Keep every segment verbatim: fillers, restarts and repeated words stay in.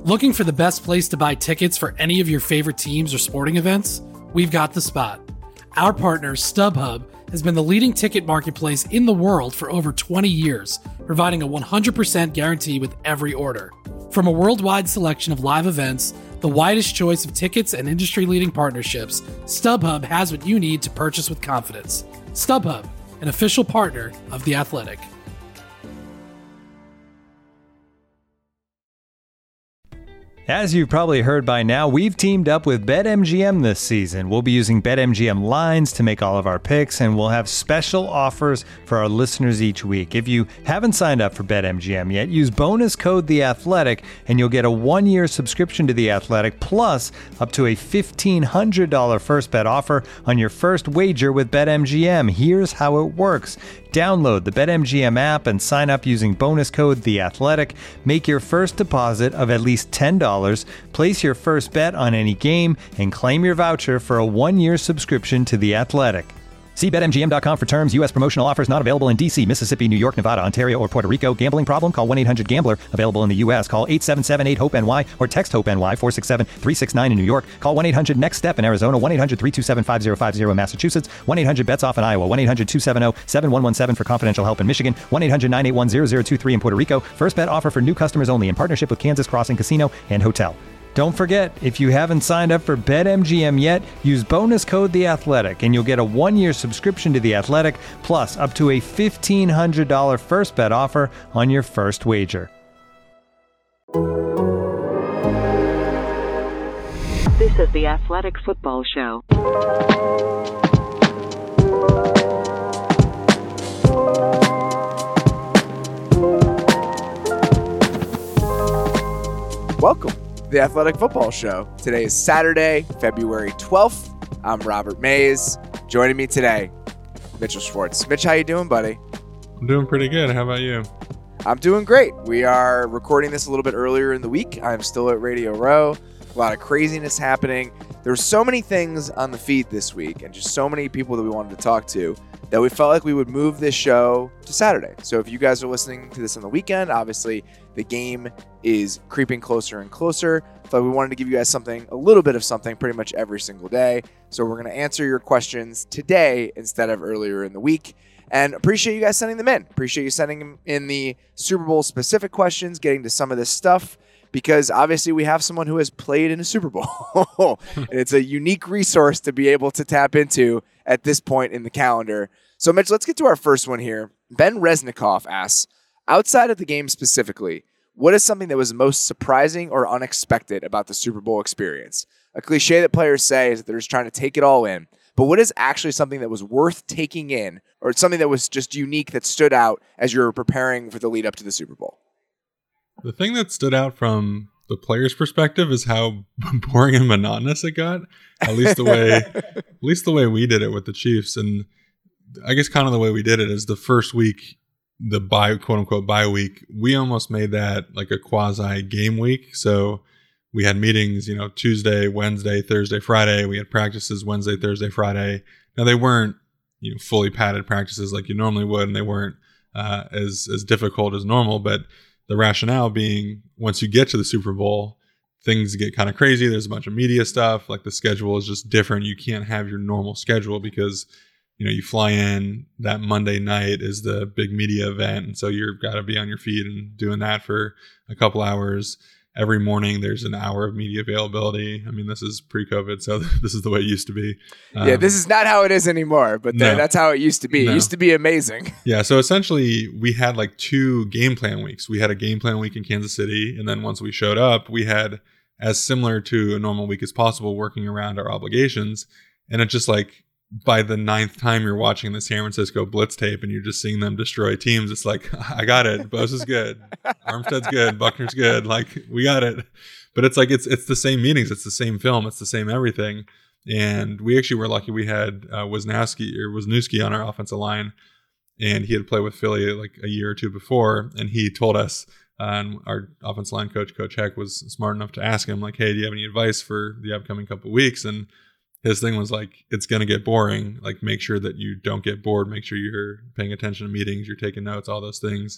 Looking for the best place to buy tickets for any of your favorite teams or sporting events? We've got the spot. Our partner, StubHub, has been the leading ticket marketplace in the world for over twenty years, providing a one hundred percent guarantee with every order. From a worldwide selection of live events, the widest choice of tickets and industry-leading partnerships, StubHub has what you need to purchase with confidence. StubHub, an official partner of The Athletic. As you've probably heard by now, we've teamed up with BetMGM this season. We'll be using BetMGM lines to make all of our picks, and we'll have special offers for our listeners each week. If you haven't signed up for BetMGM yet, use bonus code The Athletic, and you'll get a one-year subscription to The Athletic, plus up to a fifteen hundred dollars first bet offer on your first wager with BetMGM. Here's how it works. Download the BetMGM app and sign up using bonus code The Athletic. Make your first deposit of at least ten dollars. Place your first bet on any game and claim your voucher for a one-year subscription to The Athletic. See Bet M G M dot com for terms. U S promotional offers not available in D C, Mississippi, New York, Nevada, Ontario, or Puerto Rico. Gambling problem? Call one eight hundred gambler. Available in the U S. Call eight seven seven eight hope N Y or text HOPE-NY four six seven three six nine in New York. Call one eight hundred next step in Arizona. one eight hundred three two seven five zero five zero in Massachusetts. one eight hundred bets off in Iowa. one eight hundred two seven zero seven one one seven for confidential help in Michigan. one eight hundred nine eight one zero zero two three in Puerto Rico. First bet offer for new customers only in partnership with Kansas Crossing Casino and Hotel. Don't forget, if you haven't signed up for BetMGM yet, use bonus code The Athletic, and you'll get a one-year subscription to The Athletic, plus up to a fifteen hundred dollars first bet offer on your first wager. This is The Athletic Football Show. Welcome. The Athletic Football Show. Today is Saturday, February twelfth. I'm Robert Mays. Joining me today, Mitchell Schwartz. Mitch, how you doing, buddy? I'm doing pretty good. How about you? I'm doing great. We are recording this a little bit earlier in the week. I'm still at Radio Row. A lot of craziness happening. There's so many things on the feed this week and just so many people that we wanted to talk to that we felt like we would move this show to Saturday. So if you guys are listening to this on the weekend, obviously the game is creeping closer and closer. But we wanted to give you guys something, a little bit of something pretty much every single day. So we're going to answer your questions today instead of earlier in the week. And appreciate you guys sending them in. Appreciate you sending them in the Super Bowl specific questions, getting to some of this stuff. Because obviously we have someone who has played in a Super Bowl. And it's a unique resource to be able to tap into at this point in the calendar. So, Mitch, let's get to our first one here. Ben Resnikoff asks, outside of the game specifically, what is something that was most surprising or unexpected about the Super Bowl experience? A cliche that players say is that they're just trying to take it all in. But what is actually something that was worth taking in, or something that was just unique that stood out as you were preparing for the lead up to the Super Bowl? The thing that stood out from the player's perspective is how boring and monotonous it got. At least the way, at least the way we did it with the Chiefs, and I guess kind of the way we did it is the first week, the bye, quote unquote bye week. We almost made that like a quasi game week. So we had meetings, you know, Tuesday, Wednesday, Thursday, Friday. We had practices Wednesday, Thursday, Friday. Now they weren't, you know, fully padded practices like you normally would, and they weren't uh, as as difficult as normal, but the rationale being once you get to the Super Bowl, things get kind of crazy. There's a bunch of media stuff. Like the schedule is just different. You can't have your normal schedule because, you know, you fly in, that Monday night is the big media event. And so you've got to be on your feet and doing that for a couple hours. Every morning there's an hour of media availability. I mean, this is pre-COVID, so this is the way it used to be. Um, yeah, this is not how it is anymore, but no, th- that's how it used to be. No. It used to be amazing. Yeah, so essentially we had like two game plan weeks. We had a game plan week in Kansas City, and then once we showed up, we had as similar to a normal week as possible working around our obligations. And it just like, by the ninth time you're watching the San Francisco Blitz tape and you're just seeing them destroy teams, it's like, I got it. Bose is good. Armstead's good. Buckner's good. Like, we got it. But it's like, it's it's the same meetings. It's the same film. It's the same everything. And we actually were lucky we had uh, Wisniewski or Wisniewski on our offensive line. And he had played with Philly like a year or two before. And he told us, uh, and our offensive line coach, Coach Heck, was smart enough to ask him, like, hey, do you have any advice for the upcoming couple of weeks? And his thing was like, it's going to get boring. Like, make sure that you don't get bored. Make sure you're paying attention to meetings, you're taking notes, all those things.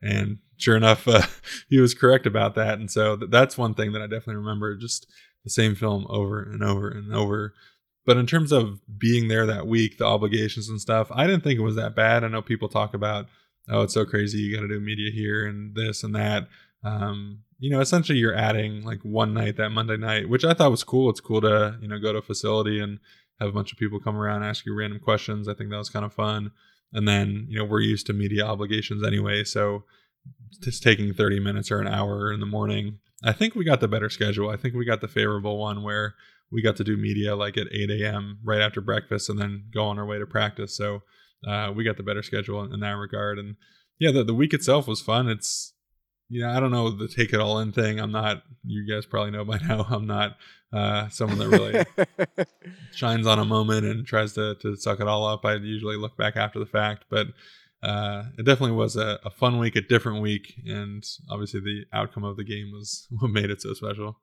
And sure enough, uh, he was correct about that. And so th- that's one thing that I definitely remember, just the same film over and over and over. But in terms of being there that week, the obligations and stuff, I didn't think it was that bad. I know people talk about, oh, it's so crazy, you got to do media here and this and that. Um, you know, essentially you're adding like one night, that Monday night, which I thought was cool. It's cool to, you know, go to a facility and have a bunch of people come around, ask you random questions. I think that was kind of fun. And then, you know, we're used to media obligations anyway. So just taking thirty minutes or an hour in the morning, I think we got the better schedule. I think we got the favorable one where we got to do media like at eight a.m. right after breakfast and then go on our way to practice. So uh, we got the better schedule in, in that regard. And yeah, the, the week itself was fun. It's, you know, I don't know the take it all in thing. I'm not, you guys probably know by now, I'm not uh, someone that really shines on a moment and tries to, to suck it all up. I usually look back after the fact, but uh, it definitely was a, a fun week, a different week. And obviously the outcome of the game was what made it so special.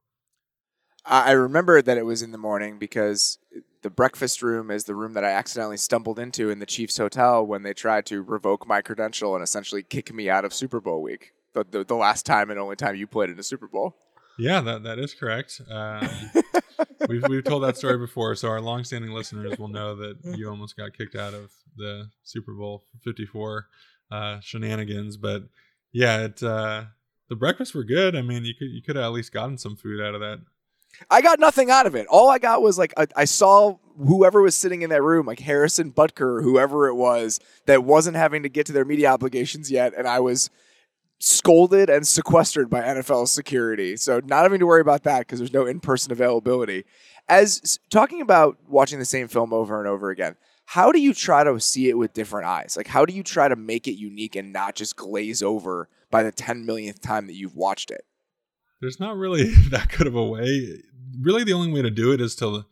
I remember that it was in the morning because the breakfast room is the room that I accidentally stumbled into in the Chiefs hotel when they tried to revoke my credential and essentially kick me out of Super Bowl week. The, the, the last time and only time you played in a Super Bowl. Yeah, that that is correct. Um, we've we've told that story before, so our longstanding listeners will know that you almost got kicked out of the Super Bowl fifty-four uh, shenanigans. But yeah, it uh, the breakfasts were good. I mean, you could you could have at least gotten some food out of that. I got nothing out of it. All I got was like I, I saw whoever was sitting in that room, like Harrison Butker, or whoever it was, that wasn't having to get to their media obligations yet, and I was scolded and sequestered by N F L security. So not having to worry about that because there's no in-person availability. As talking about watching the same film over and over again, how do you try to see it with different eyes? Like, how do you try to make it unique and not just glaze over by the ten millionth time that you've watched it? There's not really that good of a way. Really, the only way to do it is to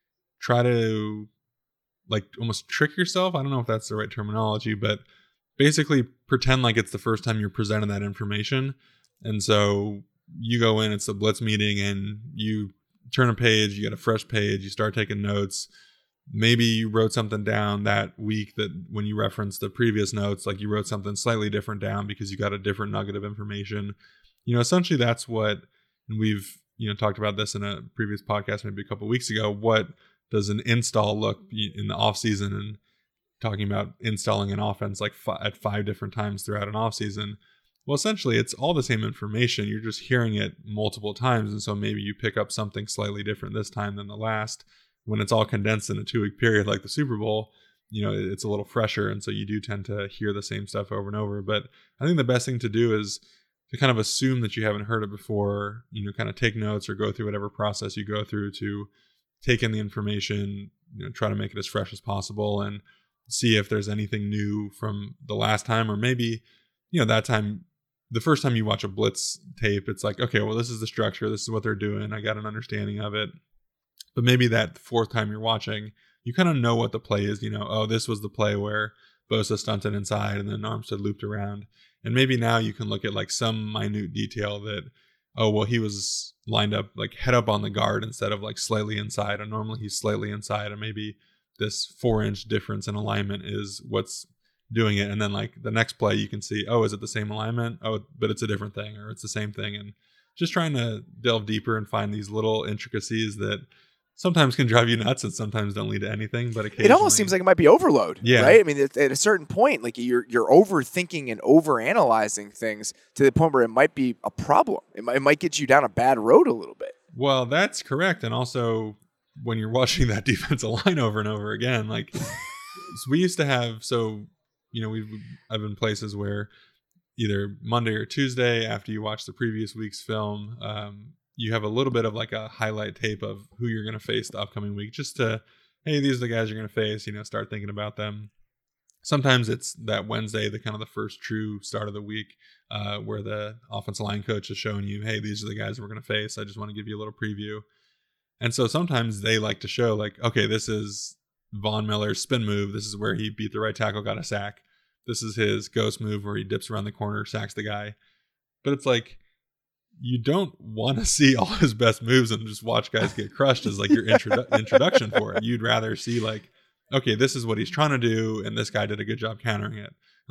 try to like almost trick yourself. I don't know if that's the right terminology, but basically pretend like it's the first time you're presented that information. And so you go in, it's a blitz meeting, and you turn a page, you get a fresh page, you start taking notes. Maybe you wrote something down that week that when you referenced the previous notes, like you wrote something slightly different down because you got a different nugget of information. You know, essentially that's what, and we've, you know, talked about this in a previous podcast, maybe a couple of weeks ago. What does an install look in the off season, and talking about installing an offense like f- at five different times throughout an offseason. Well, essentially, it's all the same information. You're just hearing it multiple times. And so maybe you pick up something slightly different this time than the last. When it's all condensed in a two-week period like the Super Bowl, you know, it's a little fresher. And so you do tend to hear the same stuff over and over. But I think the best thing to do is to kind of assume that you haven't heard it before, you know, kind of take notes or go through whatever process you go through to take in the information, you know, try to make it as fresh as possible and see if there's anything new from the last time, or maybe, you know, that time, the first time you watch a blitz tape, it's like, okay, well, this is the structure. This is what they're doing. I got an understanding of it. But maybe that fourth time you're watching, you kind of know what the play is. You know, oh, this was the play where Bosa stunted inside and then Armstead looped around. And maybe now you can look at like some minute detail that, oh, well, he was lined up like head up on the guard instead of like slightly inside. And normally he's slightly inside, and maybe this four inch difference in alignment is what's doing it. And then like the next play you can see, oh, is it the same alignment? Oh, but it's a different thing, or it's the same thing. And just trying to delve deeper and find these little intricacies that sometimes can drive you nuts and sometimes don't lead to anything. But occasionally, it almost seems like it might be overload, yeah. right? I mean, at, at a certain point, like you're you're overthinking and overanalyzing things to the point where it might be a problem. It might, it might get you down a bad road a little bit. Well, that's correct. And also, when you're watching that defensive line over and over again, like so we used to have, so, you know, we've, I've been places where either Monday or Tuesday after you watch the previous week's film, um, you have a little bit of like a highlight tape of who you're going to face the upcoming week, just to, hey, these are the guys you're going to face, you know, start thinking about them. Sometimes it's that Wednesday, the kind of the first true start of the week, uh, where the offensive line coach is showing you, hey, these are the guys we're going to face. I just want to give you a little preview. And so sometimes they like to show like, okay, this is Von Miller's spin move. This is where he beat the right tackle, got a sack. This is his ghost move where he dips around the corner, sacks the guy. But it's like, you don't want to see all his best moves and just watch guys get crushed as like your introdu- introduction for it. You'd rather see like, okay, this is what he's trying to do, and this guy did a good job countering it.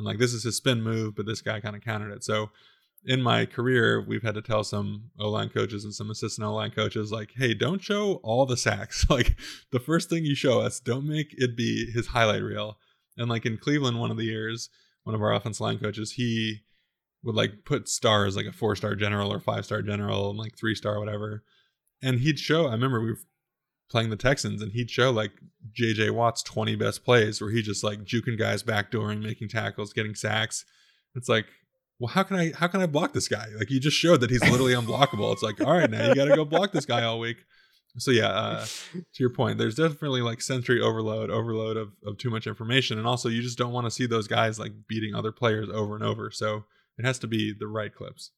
And like, this is his spin move, but this guy kind of countered it. So in my career, we've had to tell some O-line coaches and some assistant O-line coaches, like, hey, don't show all the sacks. Like, the first thing you show us, don't make it be his highlight reel. And like in Cleveland, one of the years, one of our offensive line coaches, he would like put stars, like a four-star general or five-star general and like three-star whatever. And he'd show, I remember we were playing the Texans, and he'd show like J J Watt's twenty best plays where he just like juking guys, backdooring, making tackles, getting sacks. It's like, well, how can I how can I block this guy? Like, you just showed that he's literally unblockable. It's like, all right, now you got to go block this guy all week. So yeah, uh, to your point, there's definitely like sensory overload, overload of, of too much information. And also you just don't want to see those guys like beating other players over and over. So it has to be the right clips.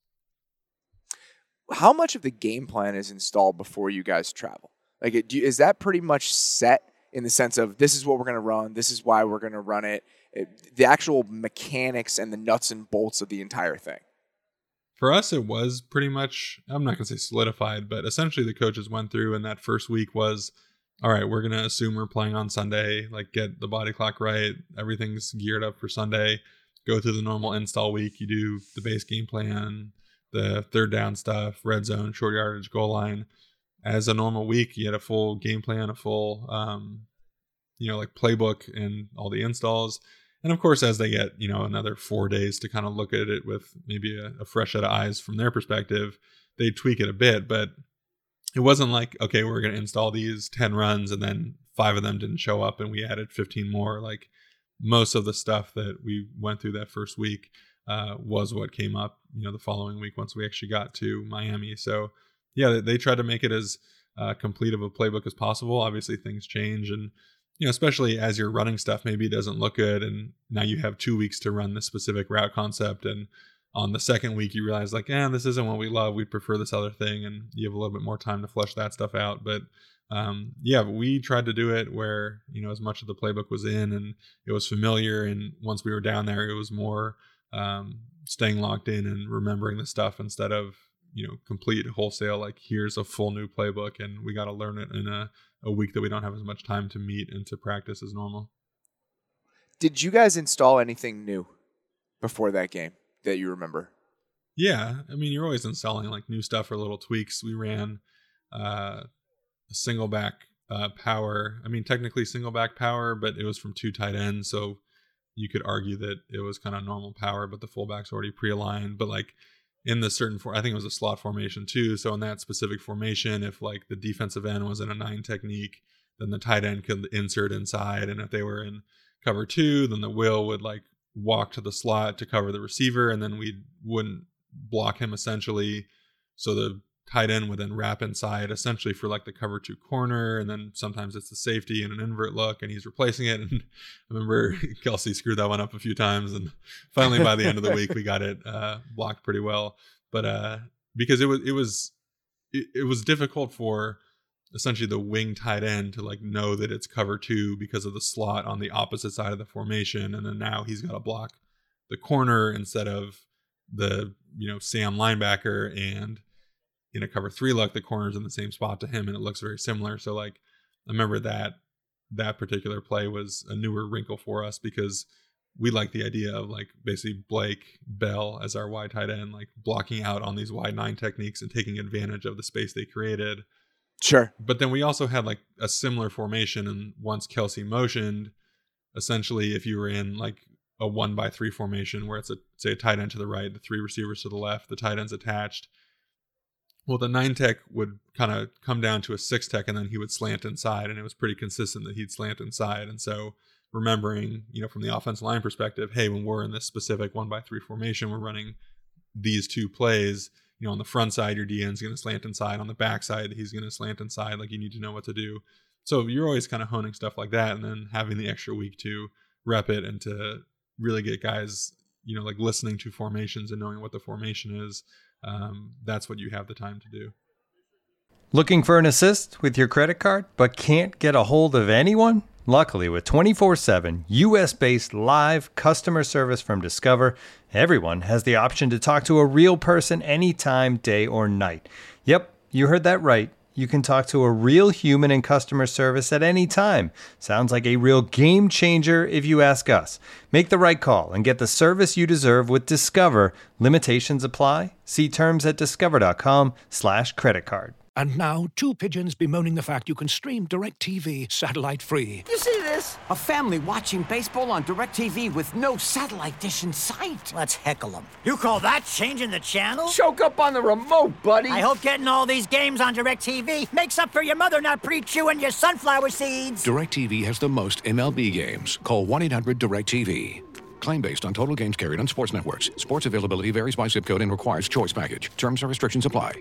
How much of the game plan is installed before you guys travel? Like, it, do you, is that pretty much set in the sense of this is what we're going to run, this is why we're going to run it, it, the actual mechanics and the nuts and bolts of the entire thing? For us, it was pretty much, I'm not going to say solidified, but essentially the coaches went through, and that first week was, all right, we're going to assume we're playing on Sunday, like get the body clock right, everything's geared up for Sunday, go through the normal install week, you do the base game plan, the third down stuff, red zone, short yardage, goal line. As a normal week, you had a full game plan, a full, um, you know, like playbook and all the installs. And of course, as they get, you know, another four days to kind of look at it with maybe a, a fresh set of eyes from their perspective, they tweak it a bit. But it wasn't like, okay, we're going to install these ten runs and then five of them didn't show up and we added fifteen more. Like, most of the stuff that we went through that first week uh, was what came up, you know, the following week once we actually got to Miami. So yeah, they, they tried to make it as uh, complete of a playbook as possible. Obviously things change, and you know, especially as you're running stuff, maybe it doesn't look good, and now you have two weeks to run this specific route concept, and on the second week you realize like, eh, this isn't what we love, we prefer this other thing, and you have a little bit more time to flesh that stuff out. But um, yeah, we tried to do it where, you know, as much of the playbook was in and it was familiar, and once we were down there, it was more um, staying locked in and remembering the stuff instead of, you know, complete wholesale, like here's a full new playbook and we got to learn it in a, a week that we don't have as much time to meet and to practice as normal. Did you guys install anything new before that game that you remember? Yeah. I mean, you're always installing like new stuff or little tweaks. We ran uh, a single back uh, power. I mean, technically single back power, but it was from two tight ends. So you could argue that it was kind of normal power, but the fullback's already pre-aligned. But like, in the certain, for I think it was a slot formation too. So in that specific formation, if like the defensive end was in a nine technique, then the tight end could insert inside. And if they were in cover two, then the will would like walk to the slot to cover the receiver, and then we wouldn't block him essentially. So the tight end would then wrap inside essentially for like the cover two corner. And then sometimes it's the safety and an invert look and he's replacing it. And I remember Kelsey screwed that one up a few times. And finally by the end of the week, we got it uh, blocked pretty well. But uh, because it was, it was, it, it was difficult for essentially the wing tight end to like know that it's cover two because of the slot on the opposite side of the formation. And then now he's got to block the corner instead of the, you know, Sam linebacker, and in a cover three look, the corner's in the same spot to him and it looks very similar. So like, I remember that that particular play was a newer wrinkle for us because we like the idea of like basically Blake Bell as our wide tight end, like blocking out on these wide nine techniques and taking advantage of the space they created. Sure. But then we also had like a similar formation, and once Kelsey motioned, essentially if you were in like a one by three formation where it's a, say a tight end to the right, the three receivers to the left, the tight end's attached, well, the nine tech would kind of come down to a six tech, and then he would slant inside, and it was pretty consistent that he'd slant inside. And so remembering, you know, from the offensive line perspective, hey, when we're in this specific one by three formation, we're running these two plays, you know, on the front side, your D N's going to slant inside. On the back side, he's going to slant inside. Like, you need to know what to do. So you're always kind of honing stuff like that, and then having the extra week to rep it and to really get guys, you know, like listening to formations and knowing what the formation is. Um, that's what you have the time to do. Looking for an assist with your credit card, but can't get a hold of anyone? Luckily, with twenty-four seven U S-based live customer service from Discover, everyone has the option to talk to a real person anytime, day or night. Yep, you heard that right. You can talk to a real human in customer service at any time. Sounds like a real game changer if you ask us. Make the right call and get the service you deserve with Discover. Limitations apply. See terms at discover.com slash credit card. And now, two pigeons bemoaning the fact you can stream DirecTV satellite-free. You see this? A family watching baseball on DirecTV with no satellite dish in sight. Let's heckle them. You call that changing the channel? Choke up on the remote, buddy. I hope getting all these games on DirecTV makes up for your mother not pre-chewing your sunflower seeds. DirecTV has the most M L B games. Call one eight hundred direct T V. Claim based on total games carried on sports networks. Sports availability varies by zip code and requires choice package. Terms and restrictions apply.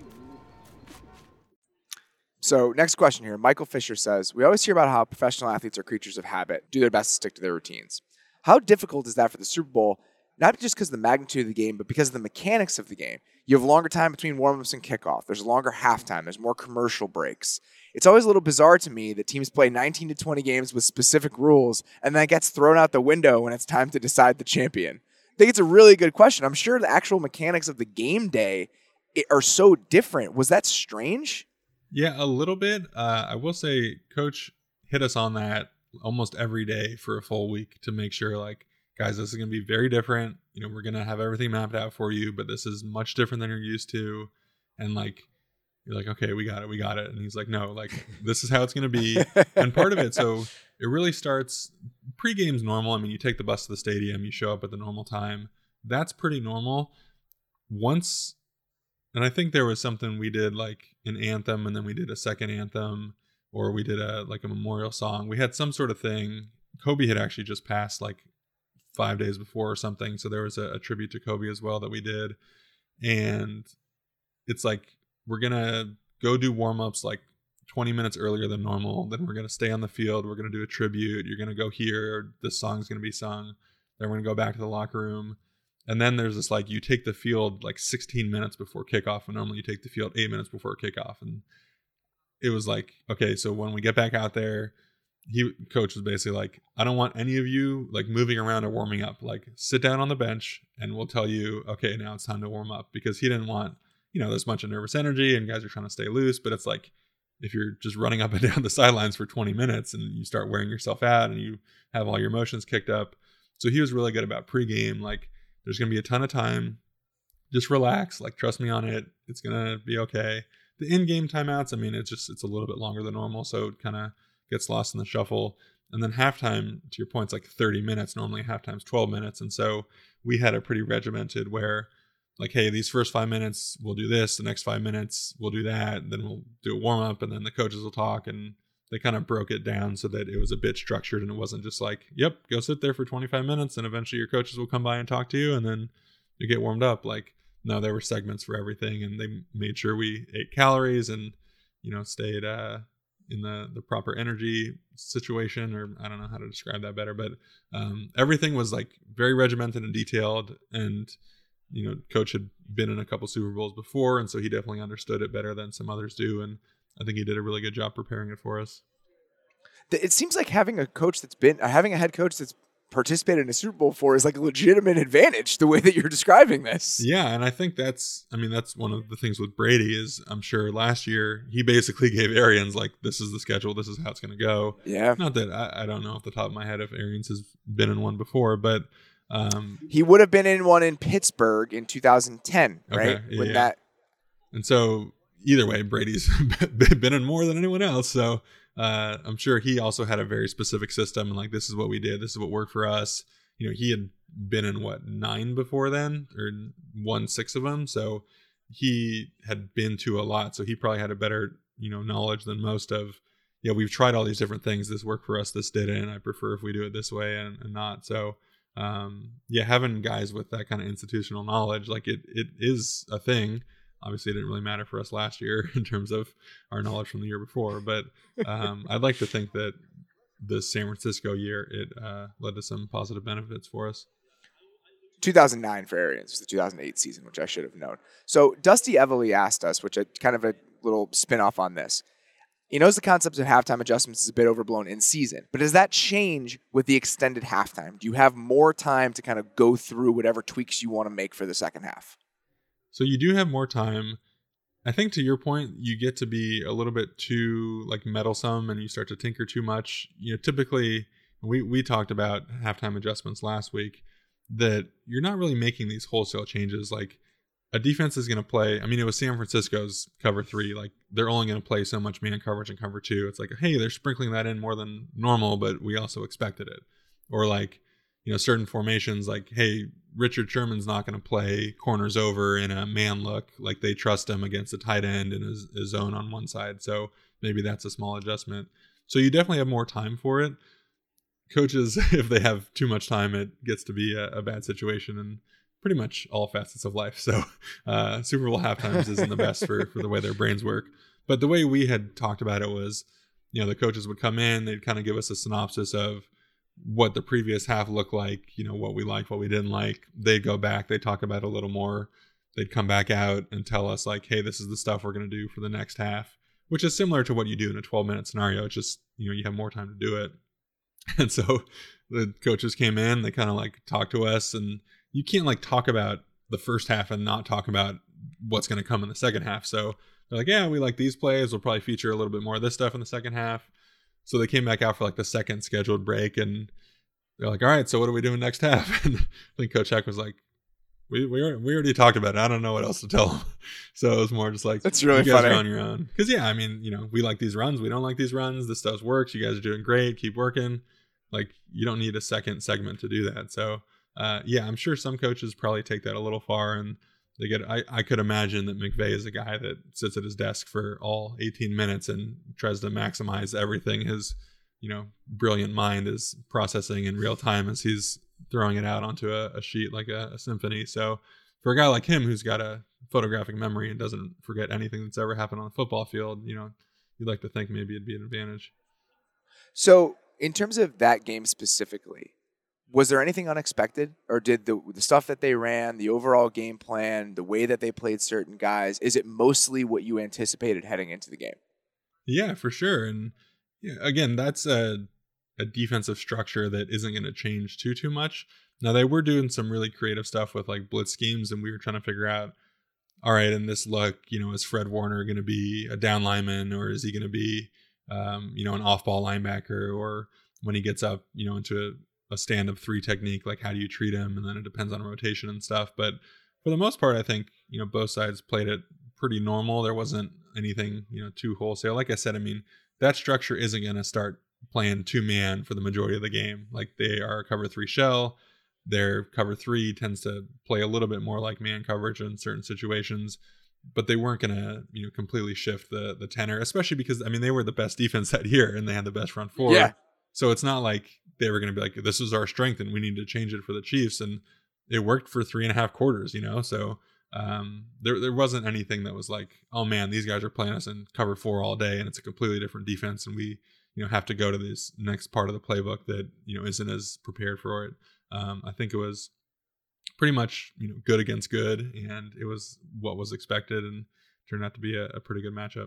So next question here. Michael Fisher says, we always hear about how professional athletes are creatures of habit, do their best to stick to their routines. How difficult is that for the Super Bowl, not just because of the magnitude of the game, but because of the mechanics of the game? You have longer time between warm-ups and kickoff. There's longer halftime. There's more commercial breaks. It's always a little bizarre to me that teams play nineteen to twenty games with specific rules, and that gets thrown out the window when it's time to decide the champion. I think it's a really good question. I'm sure the actual mechanics of the game day are so different. Was that strange? Yeah, a little bit. Uh, I will say Coach hit us on that almost every day for a full week to make sure, like, guys, this is going to be very different. You know, we're going to have everything mapped out for you, but this is much different than you're used to. And, like, you're like, okay, we got it, we got it. And he's like, no, like, this is how it's going to be. And part of it, so it really starts, pre-game's normal. I mean, you take the bus to the stadium, you show up at the normal time. That's pretty normal. Once... And I think there was something we did, like an anthem, and then we did a second anthem, or we did a like a memorial song. We had some sort of thing. Kobe had actually just passed like five days before or something, so there was a, a tribute to Kobe as well that we did. And it's like we're gonna go do warm-ups like twenty minutes earlier than normal. Then we're gonna stay on the field. We're gonna do a tribute. You're gonna go here. This song's gonna be sung. Then we're gonna go back to the locker room. And then there's this, like, you take the field like sixteen minutes before kickoff, and normally you take the field eight minutes before kickoff. And it was like, okay, so when we get back out there, he coach was basically like, I don't want any of you like moving around or warming up. Like, sit down on the bench and we'll tell you, okay, now it's time to warm up. Because he didn't want, you know, there's a bunch of nervous energy and guys are trying to stay loose. But it's like, if you're just running up and down the sidelines for twenty minutes and you start wearing yourself out and you have all your emotions kicked up. So he was really good about pregame, like, there's going to be a ton of time. Just relax. Like, trust me on it. It's going to be okay. The in-game timeouts, I mean, it's just, it's a little bit longer than normal. So it kind of gets lost in the shuffle. And then halftime, to your point, it's like thirty minutes. Normally halftime's twelve minutes. And so we had a pretty regimented where, like, hey, these first five minutes, we'll do this. The next five minutes, we'll do that. Then we'll do a warm-up. And then the coaches will talk. And they kind of broke it down so that it was a bit structured and it wasn't just like, yep, go sit there for twenty-five minutes and eventually your coaches will come by and talk to you and then you get warmed up. Like, no, there were segments for everything, and they made sure we ate calories and, you know, stayed uh, in the, the proper energy situation, or I don't know how to describe that better, but um, everything was like very regimented and detailed. And, you know, Coach had been in a couple Super Bowls before, and so he definitely understood it better than some others do. And I think he did a really good job preparing it for us. It seems like having a coach that's been, uh, having a head coach that's participated in a Super Bowl before is like a legitimate advantage, the way that you're describing this. Yeah, and I think that's, I mean, that's one of the things with Brady is, I'm sure last year he basically gave Arians like, this is the schedule, this is how it's going to go. Yeah. Not that, I, I don't know off the top of my head if Arians has been in one before, but um, he would have been in one in Pittsburgh in two thousand ten, right? Okay, yeah, when yeah. that. And so either way, Brady's been in more than anyone else. So uh, I'm sure he also had a very specific system and like, this is what we did. This is what worked for us. You know, he had been in what, nine before then, or won six of them. So he had been to a lot. So he probably had a better, you know, knowledge than most of, yeah, we've tried all these different things. This worked for us. This didn't. I prefer if we do it this way and, and not. So um, yeah, having guys with that kind of institutional knowledge, like it, it is a thing. Obviously, it didn't really matter for us last year in terms of our knowledge from the year before. But um, I'd like to think that the San Francisco year, it uh, led to some positive benefits for us. two thousand nine for Arians was the two thousand eight season, which I should have known. So Dusty Evely asked us, which I kind of a little spin-off on this. He knows the concept of halftime adjustments is a bit overblown in season, but does that change with the extended halftime? Do you have more time to kind of go through whatever tweaks you want to make for the second half? So you do have more time. I think to your point, you get to be a little bit too like meddlesome and you start to tinker too much. You know, typically we, we talked about halftime adjustments last week, that you're not really making these wholesale changes. Like a defense is going to play. I mean, it was San Francisco's cover three. Like they're only going to play so much man coverage and cover two. It's like, hey, they're sprinkling that in more than normal, but we also expected it. Or like, you know, certain formations like, hey, Richard Sherman's not going to play corners over in a man look. Like they trust him against a tight end and his, his zone on one side. So maybe that's a small adjustment. So you definitely have more time for it. Coaches, if they have too much time, it gets to be a, a bad situation in pretty much all facets of life. So uh, Super Bowl halftimes isn't the best for, for the way their brains work. But the way we had talked about it was, you know, the coaches would come in, they'd kind of give us a synopsis of what the previous half looked like, you know, what we liked, what we didn't like. They'd go back, they'd talk about it a little more. They'd come back out and tell us like, hey, this is the stuff we're going to do for the next half, which is similar to what you do in a twelve minute scenario. It's just, you know, you have more time to do it. And so the coaches came in, they kind of like talked to us, and you can't like talk about the first half and not talk about what's going to come in the second half. So they're like, yeah, we like these plays. We'll probably feature a little bit more of this stuff in the second half. So they came back out for like the second scheduled break, and they're like, all right, so what are we doing next half? And I think Coach Heck was like, we we, we already talked about it. I don't know what else to tell them. So it was more just like, that's really you guys funny. Are on your own. Because yeah, I mean, you know, we like these runs. We don't like these runs. This stuff works. You guys are doing great. Keep working. Like you don't need a second segment to do that. So uh, yeah, I'm sure some coaches probably take that a little far, and they get. I, I could imagine that McVay is a guy that sits at his desk for all eighteen minutes and tries to maximize everything his, you know, brilliant mind is processing in real time as he's throwing it out onto a, a sheet like a, a symphony. So for a guy like him who's got a photographic memory and doesn't forget anything that's ever happened on the football field, you know, you'd like to think maybe it'd be an advantage. So in terms of that game specifically, was there anything unexpected, or did the the stuff that they ran, the overall game plan, the way that they played certain guys, is it mostly what you anticipated heading into the game? Yeah, for sure. And yeah, again, that's a a defensive structure that isn't going to change too too much. Now they were doing some really creative stuff with like blitz schemes, and we were trying to figure out, all right, in this look, you know, is Fred Warner going to be a down lineman, or is he going to be um, you know, an off-ball linebacker, or when he gets up, you know, into a, a stand-up three technique, like how do you treat him? And then it depends on rotation and stuff. But for the most part, I think, you know, both sides played it pretty normal. There wasn't anything, you know, too wholesale. Like I said, I mean, that structure isn't going to start playing two-man for the majority of the game. Like they are a cover three shell. Their cover three tends to play a little bit more like man coverage in certain situations. But they weren't going to, you know, completely shift the the tenor, especially because, I mean, they were the best defense that year and they had the best front four. Yeah. So it's not like they were going to be like, this is our strength and we need to change it for the Chiefs. And it worked for three and a half quarters, you know? So um, there there wasn't anything that was like, oh man, these guys are playing us in cover four all day and it's a completely different defense. And we, you know, have to go to this next part of the playbook that, you know, isn't as prepared for it. Um, I think it was pretty much, you know, good against good, and it was what was expected and turned out to be a, a pretty good matchup.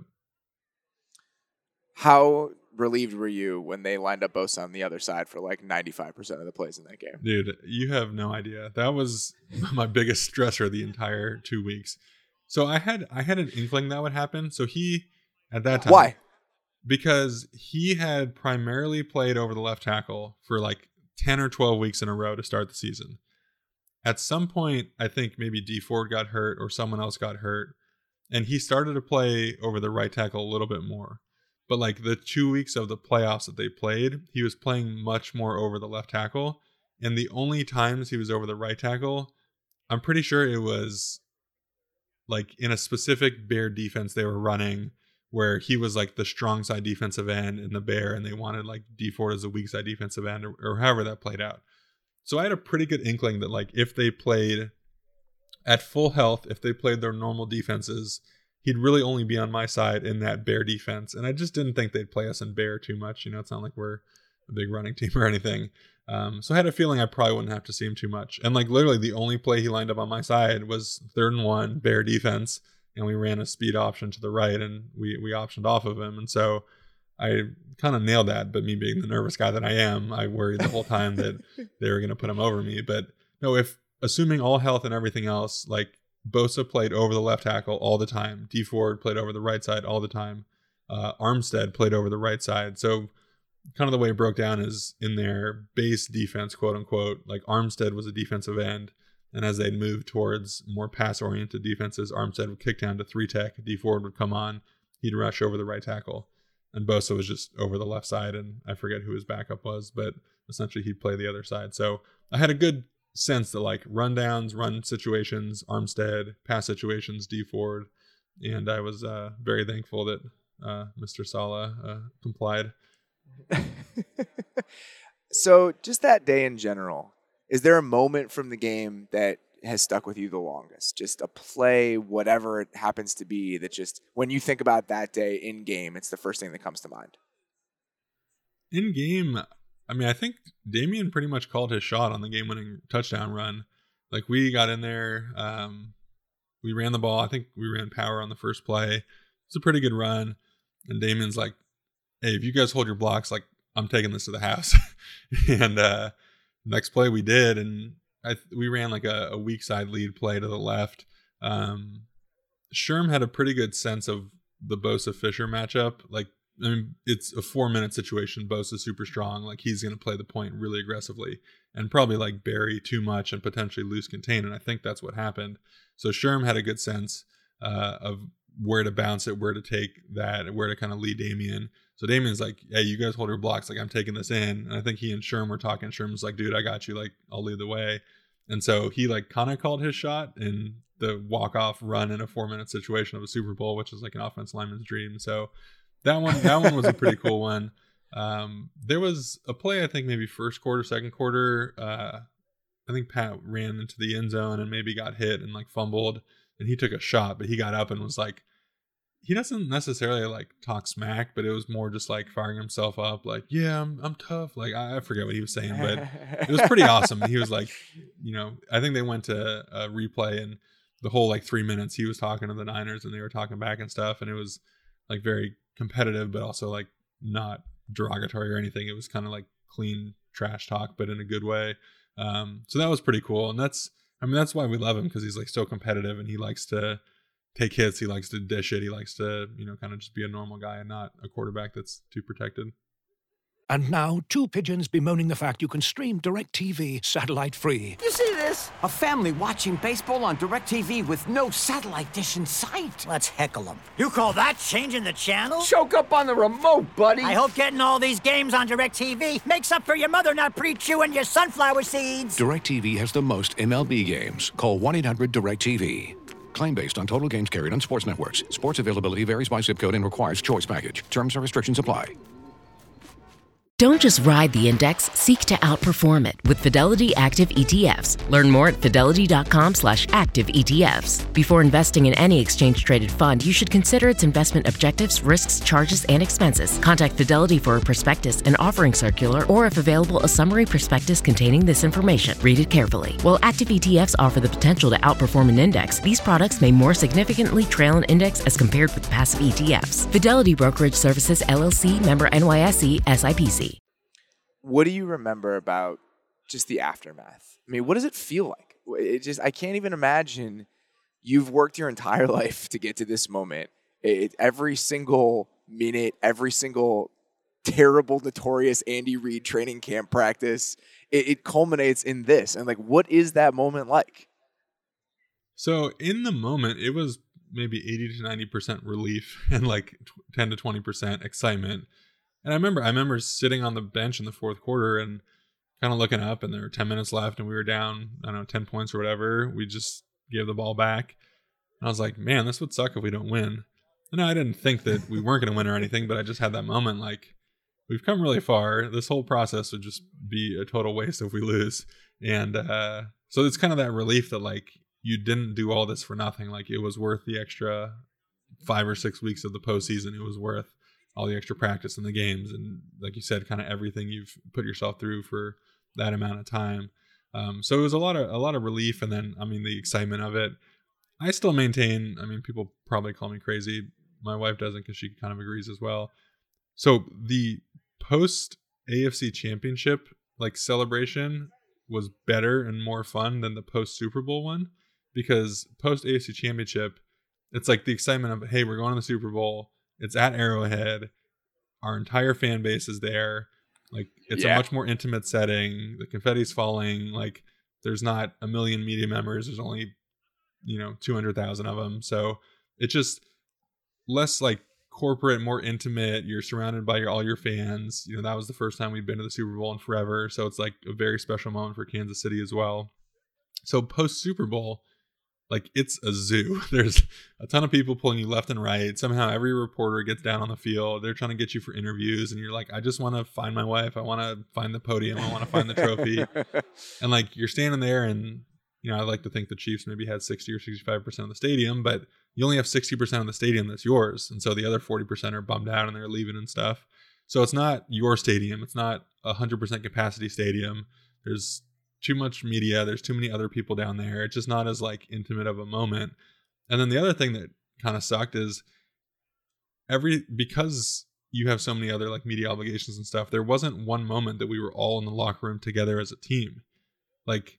How relieved were you when they lined up Bosa on the other side for like ninety-five percent of the plays in that game? Dude, you have no idea. That was my biggest stressor the entire two weeks. So I had I had an inkling that would happen. So he, at that time. Why? Because he had primarily played over the left tackle for like ten or twelve weeks in a row to start the season. At some point, I think maybe D Ford got hurt or someone else got hurt, and he started to play over the right tackle a little bit more. But like the two weeks of the playoffs that they played, he was playing much more over the left tackle. And the only times he was over the right tackle, I'm pretty sure it was like in a specific Bear defense they were running where he was like the strong side defensive end in the Bear, and they wanted like D Ford as a weak side defensive end, or, or however that played out. So I had a pretty good inkling that like if they played at full health, if they played their normal defenses, he'd really only be on my side in that Bear defense. And I just didn't think they'd play us in Bear too much. You know, it's not like we're a big running team or anything. Um, so I had a feeling I probably wouldn't have to see him too much. And like literally the only play he lined up on my side was third and one, Bear defense. And we ran a speed option to the right, and we, we optioned off of him. And so I kind of nailed that, but me being the nervous guy that I am, I worried the whole time that they were going to put him over me. But no, if assuming all health and everything else, like Bosa played over the left tackle all the time. D Ford played over the right side all the time. Uh, Armstead played over the right side. So kind of the way it broke down is in their base defense, quote unquote, like Armstead was a defensive end. And as they'd move towards more pass-oriented defenses, Armstead would kick down to three tech. D Ford would come on. He'd rush over the right tackle. And Bosa was just over the left side. And I forget who his backup was, but essentially he'd play the other side. So I had a good sense that like rundowns, run situations, Armstead, pass situations, D Ford, and I was uh, very thankful that uh, Mister Saleh uh, complied. So just that day in general, is there a moment from the game that has stuck with you the longest? Just a play, whatever it happens to be, that just when you think about that day in game, it's the first thing that comes to mind. In game, I mean, I think Damien pretty much called his shot on the game-winning touchdown run. Like, we got in there, um, we ran the ball. I think we ran power on the first play. It's a pretty good run. And Damien's like, hey, if you guys hold your blocks, like, I'm taking this to the house. and uh, next play we did, and I, we ran like a, a weak side lead play to the left. Um, Sherm had a pretty good sense of the Bosa-Fisher matchup. Like, I mean, it's a four-minute situation. Bosa's super strong. Like, he's going to play the point really aggressively and probably, like, bury too much and potentially lose contain, and I think that's what happened. So Sherm had a good sense uh, of where to bounce it, where to take that, where to kind of lead Damien. So Damien's like, hey, you guys hold your blocks. Like, I'm taking this in. And I think he and Sherm were talking. Sherm's like, dude, I got you. Like, I'll lead the way. And so he, like, kind of called his shot in the walk-off run in a four-minute situation of a Super Bowl, which is like an offense lineman's dream. So That one, that one was a pretty cool one. Um, there was a play, I think maybe first quarter, second quarter. Uh, I think Pat ran into the end zone and maybe got hit and like fumbled, and he took a shot, but he got up and was like, he doesn't necessarily like talk smack, but it was more just like firing himself up, like, yeah, I'm, I'm tough. Like, I, I forget what he was saying, but it was pretty awesome. And he was like, you know, I think they went to a replay, and the whole like three minutes he was talking to the Niners and they were talking back and stuff, and it was like very competitive, but also like not derogatory or anything. It was kind of like clean trash talk, but in a good way. Um, so that was pretty cool. And that's, I mean, that's why we love him, because he's like so competitive and he likes to take hits. He likes to dish it. He likes to, you know, kind of just be a normal guy and not a quarterback that's too protected. And now, two pigeons bemoaning the fact you can stream DirecTV satellite-free. You see this? A family watching baseball on DirecTV with no satellite dish in sight. Let's heckle them. You call that changing the channel? Choke up on the remote, buddy. I hope getting all these games on DirecTV makes up for your mother not pre-chewing your sunflower seeds. DirecTV has the most M L B games. Call one eight hundred direct T V. Claim based on total games carried on sports networks. Sports availability varies by zip code and requires choice package. Terms and restrictions apply. Don't just ride the index, seek to outperform it with Fidelity Active E T Fs. Learn more at fidelity.com slash active ETFs. Before investing in any exchange-traded fund, you should consider its investment objectives, risks, charges, and expenses. Contact Fidelity for a prospectus, an offering circular, or if available, a summary prospectus containing this information. Read it carefully. While active E T Fs offer the potential to outperform an index, these products may more significantly trail an index as compared with passive E T Fs. Fidelity Brokerage Services, L L C, member N Y S E, S I P C. What do you remember about just the aftermath? I mean, what does it feel like? It just, I can't even imagine. You've worked your entire life to get to this moment. It, every single minute, every single terrible, notorious Andy Reid training camp practice, it, it culminates in this. And like, what is that moment like? So in the moment, it was maybe eighty to ninety percent relief and like ten to twenty percent excitement. And I remember, I remember sitting on the bench in the fourth quarter and kind of looking up, and there were ten minutes left, and we were down, I don't know, ten points or whatever. We just gave the ball back. And I was like, man, this would suck if we don't win. And I didn't think that we weren't going to win or anything, but I just had that moment like, we've come really far. This whole process would just be a total waste if we lose. And uh, so it's kind of that relief that like, you didn't do all this for nothing. Like, it was worth the extra five or six weeks of the postseason. It was worth all the extra practice in the games, and like you said, kind of everything you've put yourself through for that amount of time. Um, so it was a lot of a lot of relief, and then I mean the excitement of it. I still maintain. I mean, people probably call me crazy. My wife doesn't, because she kind of agrees as well. So the post A F C Championship like celebration was better and more fun than the post Super Bowl one, because post A F C Championship, it's like the excitement of, hey, we're going to the Super Bowl. It's at Arrowhead. Our entire fan base is there. Like, it's Yeah. a much more intimate setting. The confetti's falling. Like, there's not a million media members. There's only, you know, two hundred thousand of them. So it's just less like corporate, more intimate. You're surrounded by your, all your fans. You know, that was the first time we'd been to the Super Bowl in forever. So it's like a very special moment for Kansas City as well. So post Super Bowl, like, it's a zoo. There's a ton of people pulling you left and right. Somehow every reporter gets down on the field. They're trying to get you for interviews. And you're like, I just want to find my wife. I want to find the podium. I want to find the trophy. And like, you're standing there and, you know, I like to think the Chiefs maybe had sixty or sixty-five percent of the stadium, but you only have sixty percent of the stadium that's yours. And so the other forty percent are bummed out and they're leaving and stuff. So it's not your stadium. It's not a one hundred percent capacity stadium. There's too much media. There's too many other people down there. It's just not as like intimate of a moment. And then the other thing that kind of sucked is every, because you have so many other like media obligations and stuff, there wasn't one moment that we were all in the locker room together as a team. Like,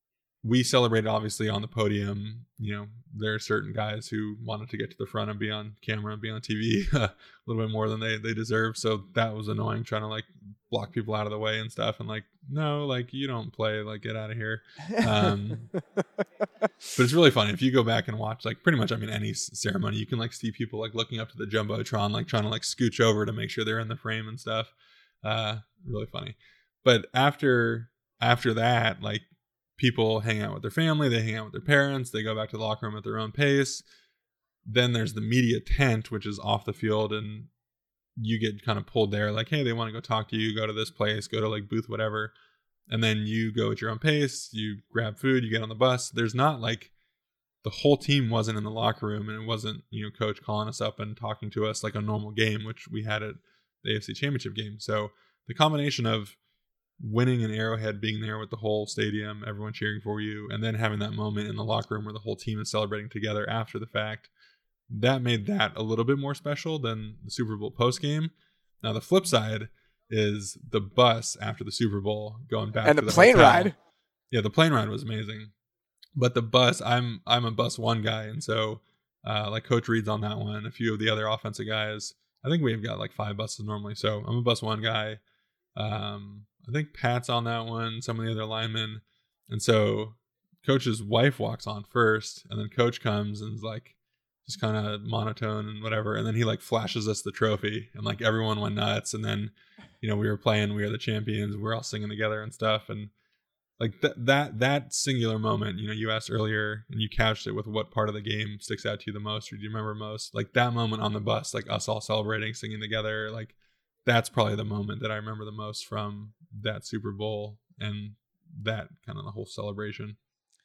we celebrated obviously on the podium. You know, there are certain guys who wanted to get to the front and be on camera and be on T V a little bit more than they, they deserve. So that was annoying, trying to like block people out of the way and stuff. And like, no, like, you don't play, like, get out of here. Um, but it's really funny. If you go back and watch, like, pretty much, I mean, any ceremony, you can like see people like looking up to the Jumbotron, like trying to like scooch over to make sure they're in the frame and stuff. Uh, really funny. But after, after that, like, people hang out with their family, they hang out with their parents, they go back to the locker room at their own pace. Then there's the media tent, which is off the field, and you get kind of pulled there, like, hey, they want to go talk to you, go to this place, go to like booth, whatever. And then you go at your own pace, you grab food, you get on the bus. There's not like, the whole team wasn't in the locker room, and it wasn't, you know, coach calling us up and talking to us like a normal game, which we had at the A F C Championship game. So the combination of winning in Arrowhead, being there with the whole stadium, everyone cheering for you, and then having that moment in the locker room where the whole team is celebrating together after the fact, that made that a little bit more special than the Super Bowl post game. Now the flip side is the bus after the Super Bowl going back and to the, the plane hotel. ride. Yeah, the plane ride was amazing, but the bus, I'm I'm a bus one guy, and so uh, like Coach Reed's on that one. A few of the other offensive guys, I think we've got like five buses normally, so I'm a bus one guy. Um, I think Pat's on that one, some of the other linemen. And so Coach's wife walks on first, and then Coach comes and is like just kind of monotone and whatever. And then he like flashes us the trophy, and like everyone went nuts. And then, you know, we were playing We Are the Champions. We were all singing together and stuff. And like th- that, that singular moment, you know, you asked earlier and you couched it with what part of the game sticks out to you the most, or do you remember most? Like that moment on the bus, like us all celebrating, singing together, like that's probably the moment that I remember the most from that Super Bowl and that kind of the whole celebration.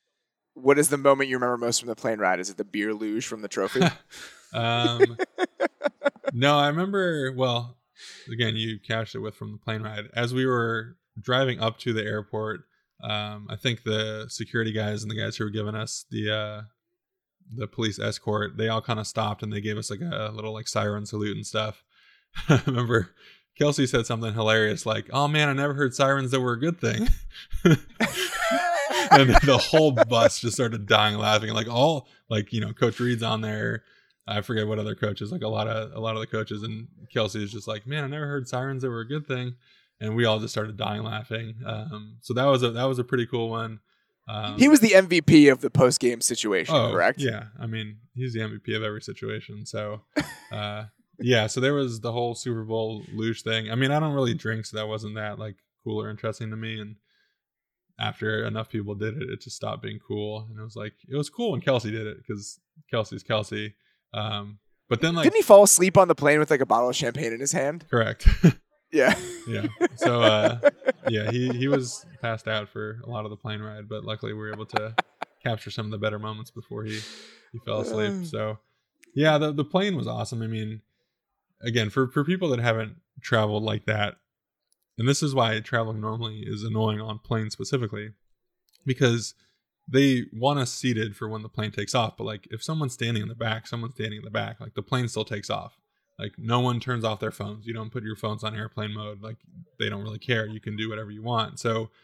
What is the moment you remember most from the plane ride? Is it the beer luge from the trophy? um, no, I remember, well, again, you couched it with from the plane ride. As we were driving up to the airport, um, I think the security guys and the guys who were giving us the uh, the police escort, they all kind of stopped and they gave us like a little like siren salute and stuff. I remember Kelsey said something hilarious like, oh man, I never heard sirens that were a good thing. And the whole bus just started dying laughing. Like all, like, you know, Coach Reed's on there. I forget what other coaches, like a lot of, a lot of the coaches, and Kelsey is just like, man, I never heard sirens that were a good thing. And we all just started dying laughing. Um, so that was a, that was a pretty cool one. Um, he was the M V P of the post game situation, oh, correct? Yeah. I mean, he's the M V P of every situation. So, uh, yeah, so there was the whole Super Bowl luge thing. I mean, I don't really drink, so that wasn't that like cool or interesting to me. And after enough people did it, it just stopped being cool. And it was like, it was cool when Kelsey did it because Kelsey's Kelsey. Um, but then like, didn't he fall asleep on the plane with like a bottle of champagne in his hand? Correct. Yeah. Yeah. So, uh, yeah, he, he was passed out for a lot of the plane ride, but luckily we were able to capture some of the better moments before he, he fell asleep. So yeah, the, the plane was awesome. I mean, again, for, for people that haven't traveled like that, and this is why traveling normally is annoying on planes specifically, because they want us seated for when the plane takes off. But like if someone's standing in the back, someone's standing in the back, like the plane still takes off. Like no one turns off their phones. You don't put your phones on airplane mode. Like they don't really care. You can do whatever you want. So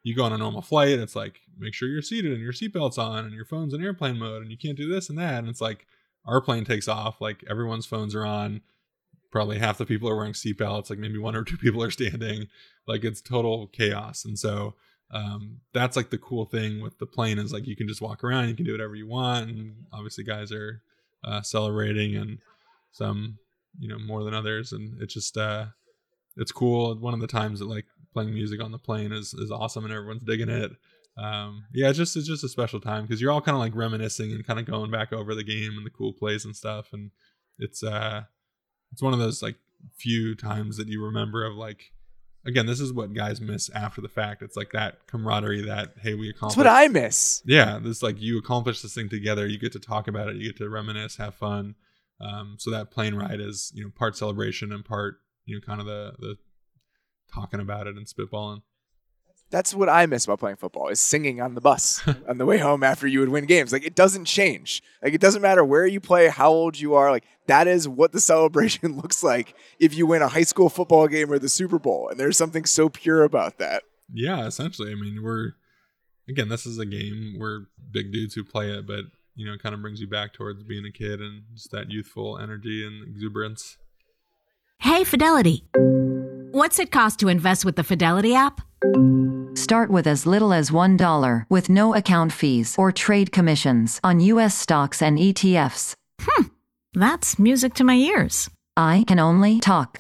you go on a normal flight, it's like, make sure you're seated and your seatbelt's on and your phone's in airplane mode and you can't do this and that. And it's like, our plane takes off, like everyone's phones are on. Probably half the people are wearing seatbelts, like maybe one or two people are standing. Like it's total chaos. And so um, that's like the cool thing with the plane is like you can just walk around, you can do whatever you want. And obviously guys are uh, celebrating and some, you know, more than others. And it's just, uh, it's cool. One of the times that like playing music on the plane is, is awesome and everyone's digging it. Um, yeah, it's just, it's just a special time because you're all kind of like reminiscing and kind of going back over the game and the cool plays and stuff. And it's, uh, it's one of those like few times that you remember of like, again, this is what guys miss after the fact. It's like that camaraderie that, hey, we accomplished. That's what I miss. Yeah. This like you accomplished this thing together. You get to talk about it. You get to reminisce, have fun. Um, so that plane ride is, you know, part celebration and part, you know, kind of the, the talking about it and spitballing. That's what I miss about playing football is singing on the bus on the way home after you would win games. Like it doesn't change. Like it doesn't matter where you play, how old you are. Like that is what the celebration looks like if you win a high school football game or the Super Bowl. And there's something so pure about that. Yeah, essentially. I mean, we're, again, this is a game. We're big dudes who play it, but you know, it kind of brings you back towards being a kid and just that youthful energy and exuberance. Hey, Fidelity. What's it cost to invest with the Fidelity app? Start with as little as one dollar with no account fees or trade commissions on U S stocks and E T Fs. Hmm, that's music to my ears. I can only talk.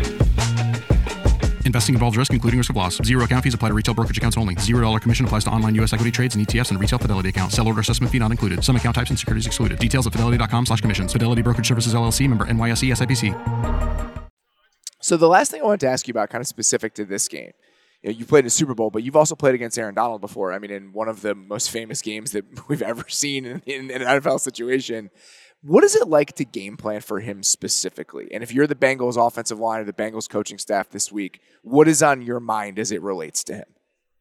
Investing involves risk, including risk of loss. Zero account fees apply to retail brokerage accounts only. Zero dollar commission applies to online U S equity trades and E T Fs and retail Fidelity accounts. Sell order assessment fee not included. Some account types and securities excluded. Details at fidelity.com slash commissions. Fidelity Brokerage Services, L L C, member N Y S E, S I P C. So the last thing I wanted to ask you about, kind of specific to this game, you know, you played in a Super Bowl, but you've also played against Aaron Donald before. I mean, in one of the most famous games that we've ever seen in, in, in an N F L situation. What is it like to game plan for him specifically? And if you're the Bengals offensive line or the Bengals coaching staff this week, what is on your mind as it relates to him?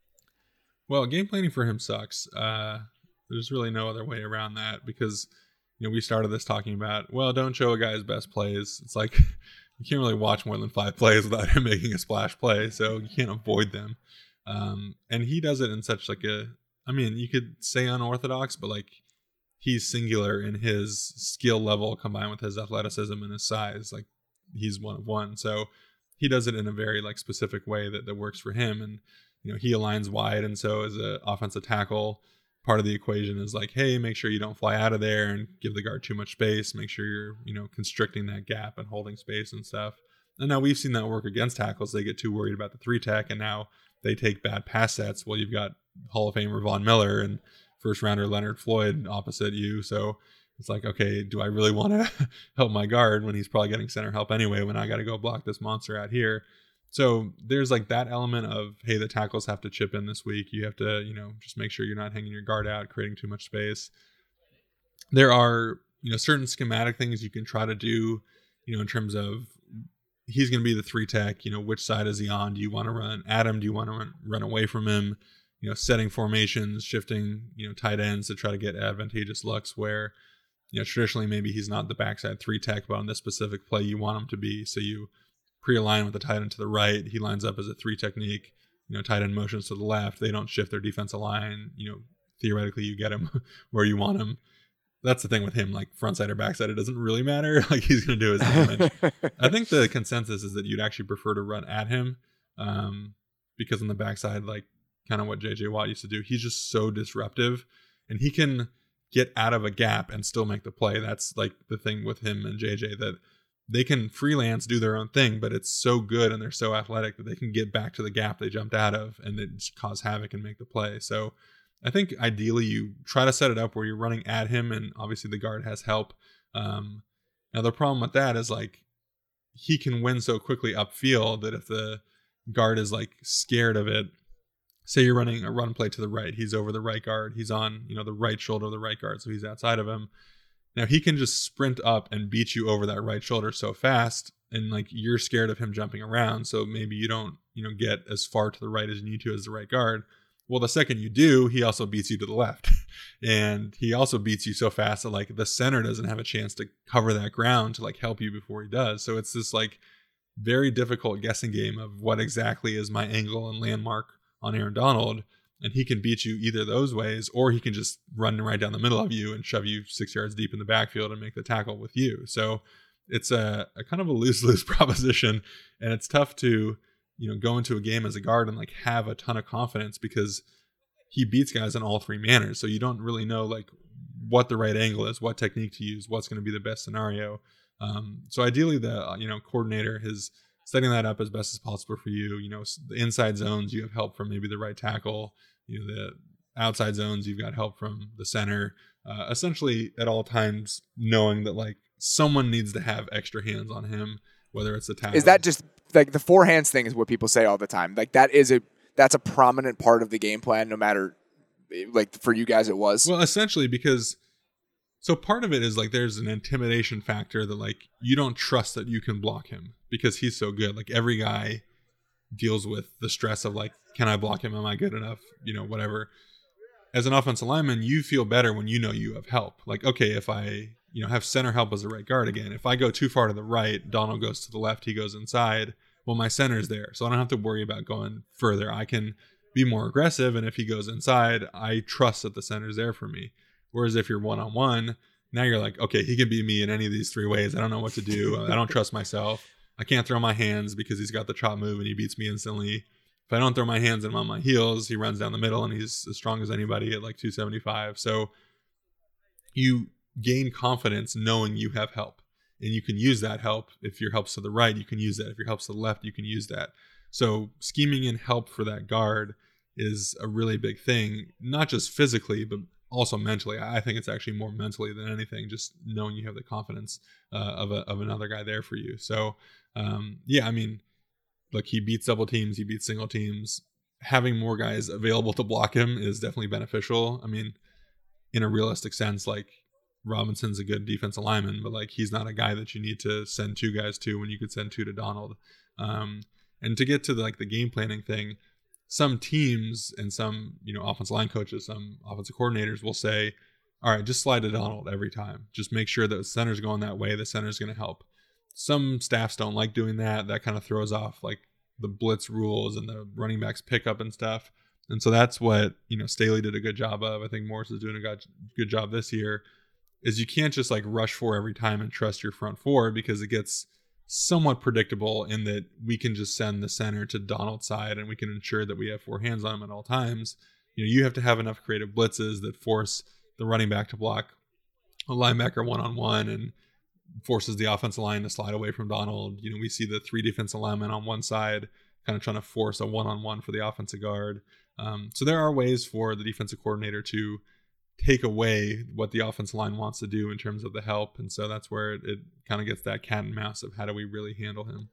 Well, game planning for him sucks. Uh, there's really no other way around that because, you know, we started this talking about, well, don't show a guy his best plays. It's like you can't really watch more than five plays without him making a splash play, so you can't avoid them. Um, and he does it in such like a, I mean, you could say unorthodox, but like he's singular in his skill level combined with his athleticism and his size. Like he's one of one. So he does it in a very like specific way that, that works for him. And, you know, he aligns wide. And so as an offensive tackle, part of the equation is like, hey, make sure you don't fly out of there and give the guard too much space. Make sure you're, you know, constricting that gap and holding space and stuff. And now we've seen that work against tackles. They get too worried about the three tech and now they take bad pass sets. Well, you've got Hall of Famer Von Miller and first rounder Leonard Floyd opposite you. So it's like, okay, do I really want to help my guard when he's probably getting center help anyway, when I got to go block this monster out here? So there's like that element of, hey, the tackles have to chip in this week. You have to, you know, just make sure you're not hanging your guard out, creating too much space. There are, you know, certain schematic things you can try to do, you know, in terms of he's going to be the three tech, you know, which side is he on? Do you want to run at him? Do you want to run, run away from him? You know, setting formations, shifting, you know, tight ends to try to get advantageous looks where, you know, traditionally maybe he's not the backside three tech, but on this specific play you want him to be. So you pre-align with the tight end to the right. He lines up as a three technique. You know, tight end motions to the left. They don't shift their defensive line. You know, theoretically you get him where you want him. That's the thing with him, like front side or backside, it doesn't really matter. Like he's going to do his damage. I think the consensus is that you'd actually prefer to run at him um, because on the backside, like, kind of what J J Watt used to do. He's just so disruptive and he can get out of a gap and still make the play. That's like the thing with him and J J, that they can freelance, do their own thing, but it's so good and they're so athletic that they can get back to the gap they jumped out of and then just cause havoc and make the play. So I think ideally you try to set it up where you're running at him and obviously the guard has help. Um, now the problem with that is like he can win so quickly upfield that if the guard is like scared of it, say you're running a run play to the right, he's over the right guard, he's on, you know, the right shoulder of the right guard, so he's outside of him. Now he can just sprint up and beat you over that right shoulder so fast, and like you're scared of him jumping around, so maybe you don't, you know, get as far to the right as you need to as the right guard. Well, the second you do, he also beats you to the left, and he also beats you so fast that like the center doesn't have a chance to cover that ground to like help you before he does. So it's this like very difficult guessing game of what exactly is my angle and landmark on Aaron Donald, and he can beat you either those ways, or he can just run right down the middle of you and shove you six yards deep in the backfield and make the tackle with you. So it's a, a kind of a lose-lose proposition, and it's tough to, you know, go into a game as a guard and like have a ton of confidence because he beats guys in all three manners. So you don't really know like what the right angle is, what technique to use, what's going to be the best scenario. Um, so ideally the, you know, coordinator is setting that up as best as possible for you. You know, the inside zones, you have help from maybe the right tackle. You know, the outside zones, you've got help from the center. Uh, essentially at all times knowing that like someone needs to have extra hands on him, whether it's the tackle. Is that just like the four hands thing is what people say all the time? Like that is a, that's a prominent part of the game plan, no matter like for you guys it was. Well, essentially because so part of it is like there's an intimidation factor that like you don't trust that you can block him because he's so good. Like every guy deals with the stress of like, can I block him? Am I good enough? You know, whatever. As an offensive lineman, you feel better when you know you have help. Like, okay, if I, you know, have center help as a right guard again, if I go too far to the right, Donald goes to the left, he goes inside. Well, my center's there, so I don't have to worry about going further. I can be more aggressive, and if he goes inside, I trust that the center's there for me. Whereas if you're one-on-one, now you're like, okay, he can beat me in any of these three ways. I don't know what to do. I don't trust myself. I can't throw my hands because he's got the chop move and he beats me instantly. If I don't throw my hands and I'm on my heels, he runs down the middle and he's as strong as anybody at like two seventy-five. So you gain confidence knowing you have help. And you can use that help. If your help's to the right, you can use that. If your help's to the left, you can use that. So scheming in help for that guard is a really big thing, not just physically, but also mentally. I think it's actually more mentally than anything, just knowing you have the confidence uh, of a, of another guy there for you. So um, yeah, I mean, look, he beats double teams, he beats single teams. Having more guys available to block him is definitely beneficial. I mean, in a realistic sense, like Robinson's a good defensive lineman, but like he's not a guy that you need to send two guys to when you could send two to Donald. Um, and to get to the, like the game planning thing, some teams and some, you know, offensive line coaches, some offensive coordinators will say, all right, just slide to Donald every time. Just make sure that the center's going that way. The center's going to help. Some staffs don't like doing that. That kind of throws off like the blitz rules and the running backs pickup and stuff. And so that's what, you know, Staley did a good job of. I think Morris is doing a good, good job this year, is you can't just like rush four every time and trust your front four because it gets somewhat predictable in that we can just send the center to Donald's side and we can ensure that we have four hands on him at all times. You know, you have to have enough creative blitzes that force the running back to block a linebacker one-on-one and forces the offensive line to slide away from Donald. You know, we see the three defensive linemen on one side kind of trying to force a one-on-one for the offensive guard. Um, so there are ways for the defensive coordinator to take away what the offensive line wants to do in terms of the help. And so that's where it, it kind of gets that cat and mouse of how do we really handle him.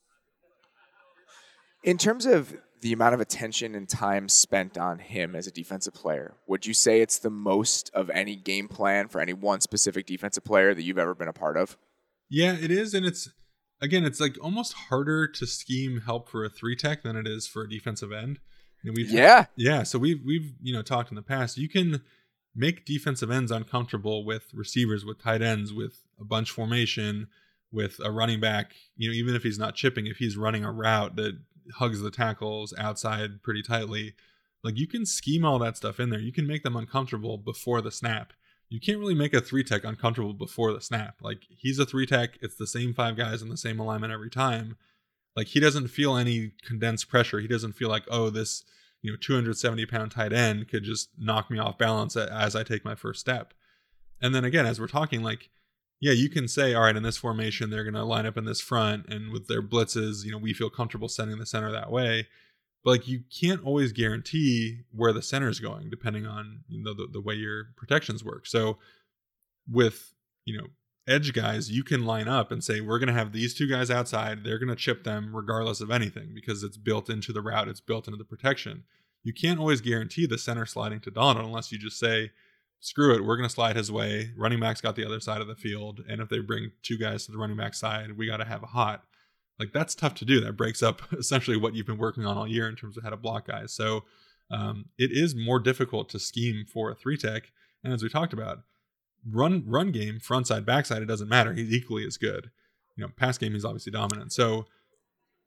In terms of the amount of attention and time spent on him as a defensive player, would you say it's the most of any game plan for any one specific defensive player that you've ever been a part of? Yeah, it is. And it's, again, it's like almost harder to scheme help for a three tech than it is for a defensive end. And we've, yeah. Yeah. So we've, we've, you know, talked in the past, you can make defensive ends uncomfortable with receivers, with tight ends, with a bunch formation, with a running back, you know, even if he's not chipping, if he's running a route that hugs the tackles outside pretty tightly, like you can scheme all that stuff in there. You can make them uncomfortable before the snap. You can't really make a three tech uncomfortable before the snap. Like he's a three tech. It's the same five guys in the same alignment every time. Like he doesn't feel any condensed pressure. He doesn't feel like, oh, this, you know, two hundred seventy pound tight end could just knock me off balance as I take my first step. And then again, as we're talking, like, yeah, you can say, all right, in this formation, they're going to line up in this front, and with their blitzes, you know, we feel comfortable sending the center that way. But like, you can't always guarantee where the center is going, depending on, you know, the, the way your protections work. So with, you know, edge guys, you can line up and say, we're going to have these two guys outside. They're going to chip them regardless of anything because it's built into the route. It's built into the protection. You can't always guarantee the center sliding to Donald unless you just say, screw it, we're going to slide his way. Running back's got the other side of the field. And if they bring two guys to the running back side, we got to have a hot. Like, that's tough to do. That breaks up essentially what you've been working on all year in terms of how to block guys. So um, it is more difficult to scheme for a three tech. And as we talked about, run run game, front side, back side, it doesn't matter. He's equally as good. You know, pass game, he's obviously dominant. So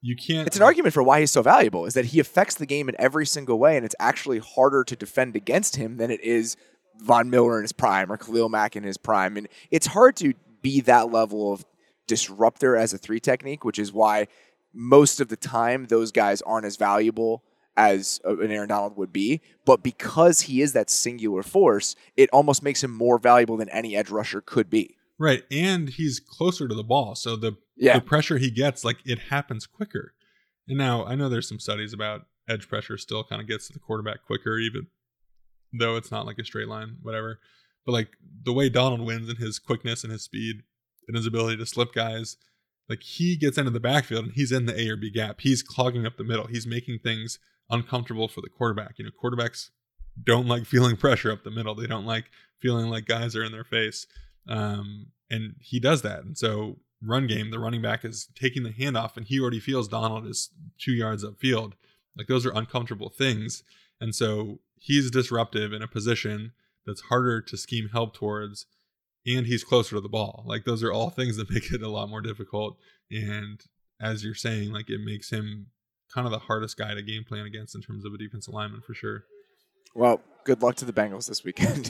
you can't. It's an argument for why he's so valuable, is that he affects the game in every single way, and it's actually harder to defend against him than it is Von Miller in his prime or Khalil Mack in his prime. And it's hard to be that level of disruptor as a three technique, which is why most of the time those guys aren't as valuable as an Aaron Donald would be. But because he is that singular force, it almost makes him more valuable than any edge rusher could be. Right, and he's closer to the ball, so the, yeah. the pressure he gets, like, it happens quicker. And now, I know there's some studies about edge pressure still kind of gets to the quarterback quicker, even though it's not like a straight line, whatever. But, like, the way Donald wins and his quickness and his speed and his ability to slip guys, like, he gets into the backfield and he's in the A or B gap. He's clogging up the middle. He's making things uncomfortable for the quarterback. You know, quarterbacks don't like feeling pressure up the middle. They don't like feeling like guys are in their face. Um, and he does that. And so run game, the running back is taking the handoff and he already feels Donald is two yards upfield. Like, those are uncomfortable things. And so he's disruptive in a position that's harder to scheme help towards, and he's closer to the ball. Like, those are all things that make it a lot more difficult. And as you're saying, like, it makes him kind of the hardest guy to game plan against in terms of a defensive lineman for sure. Well, good luck to the Bengals this weekend.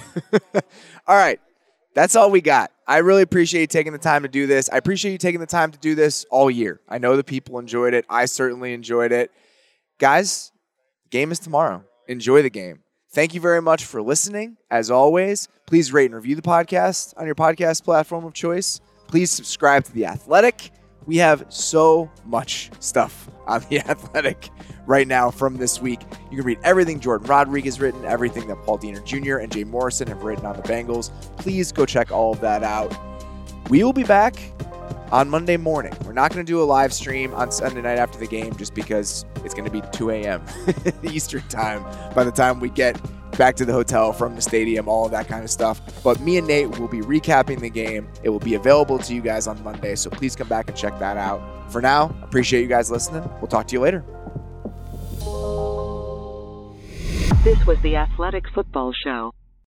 All right. That's all we got. I really appreciate you taking the time to do this. I appreciate you taking the time to do this all year. I know the people enjoyed it. I certainly enjoyed it. Guys, the game is tomorrow. Enjoy the game. Thank you very much for listening. As always, please rate and review the podcast on your podcast platform of choice. Please subscribe to The Athletic. We have so much stuff on The Athletic right now from this week. You can read everything Jordan Rodriguez has written, everything that Paul Diener Junior and Jay Morrison have written on the Bengals. Please go check all of that out. We will be back on Monday morning. We're not going to do a live stream on Sunday night after the game just because it's going to be two a.m. Eastern time by the time we get back to the hotel from the stadium, all of that kind of stuff. But me and Nate will be recapping the game. It will be available to you guys on Monday, so please come back and check that out. For now, appreciate you guys listening. We'll talk to you later. This was the Athletic Football Show.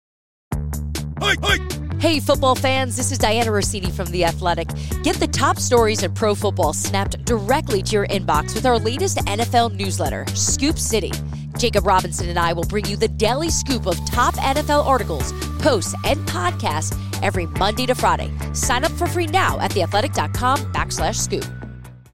Hey, football fans, this is Diana Rossini from The Athletic. Get the top stories in pro football snapped directly to your inbox with our latest N F L newsletter, Scoop City. Jacob Robinson and I will bring you the daily scoop of top N F L articles, posts, and podcasts every Monday to Friday. Sign up for free now at theathletic.com backslash scoop.